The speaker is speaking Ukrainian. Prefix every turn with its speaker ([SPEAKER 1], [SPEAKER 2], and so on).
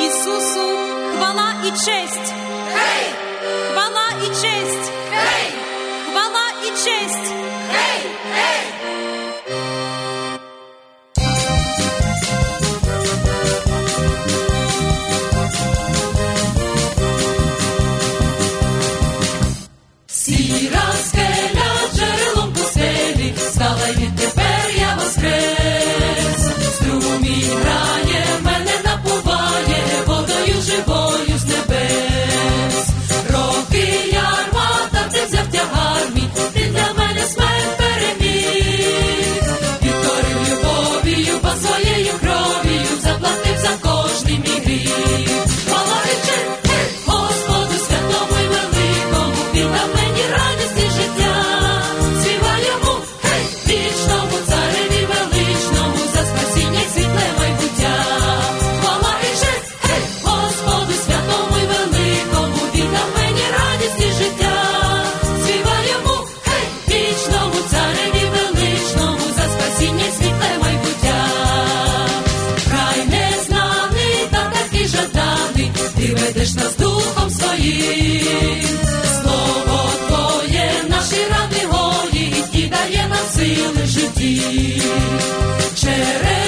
[SPEAKER 1] Ісусу хвала і честь.
[SPEAKER 2] Гей!
[SPEAKER 1] Хвала і честь.
[SPEAKER 2] Гей!
[SPEAKER 1] Хвала і честь.
[SPEAKER 2] Гей! Гей! Сіра скеля джерелом пустелі стала, й відтепер я воскрес. Струмінь грає, мене напуває, водою живою з небес. Роки ярма, та ти взяв тягар мій, ти для мене смерть переміг. Підкорив любов'ю, по своєю кров'ю, заплатив за кожний мій гріх. Хвала і честь, гей, Господу святому й великому, він дав мені радість і життя. Співай йому, гей, вічному цареві величному, за спасіння й світле майбуття. Хвала і честь, гей, Господу святому й великому, він дав мені радість і життя. Співай йому, гей, вічному цареві величному, за спасіння й світле майбуття. Край незнаний та такий жаданий, ти ведеш нас духом своїм. Слово Твоє наші рани гої, і дає нам сили в житті. Через